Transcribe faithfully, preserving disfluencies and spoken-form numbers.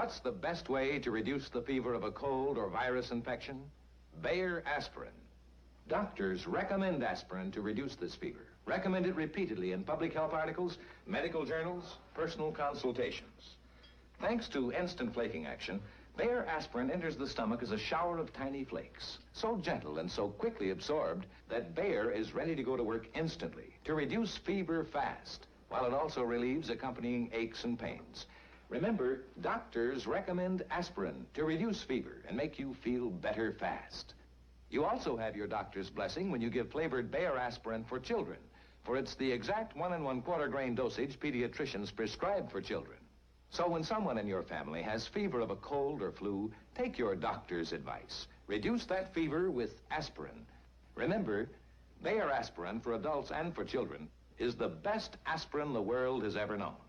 What's the best way to reduce the fever of a cold or virus infection? Bayer aspirin. Doctors recommend aspirin to reduce this fever. Recommend it repeatedly in public health articles, medical journals, personal consultations. Thanks to instant flaking action, Bayer aspirin enters the stomach as a shower of tiny flakes, so gentle and so quickly absorbed that Bayer is ready to go to work instantly to reduce fever fast, while it also relieves accompanying aches and pains. Remember, doctors recommend aspirin to reduce fever and make you feel better fast. You also have your doctor's blessing when you give flavored Bayer aspirin for children, for it's the exact one and one quarter grain dosage pediatricians prescribe for children. So when someone in your family has fever of a cold or flu, take your doctor's advice. Reduce that fever with aspirin. Remember, Bayer aspirin for adults and for children is the best aspirin the world has ever known.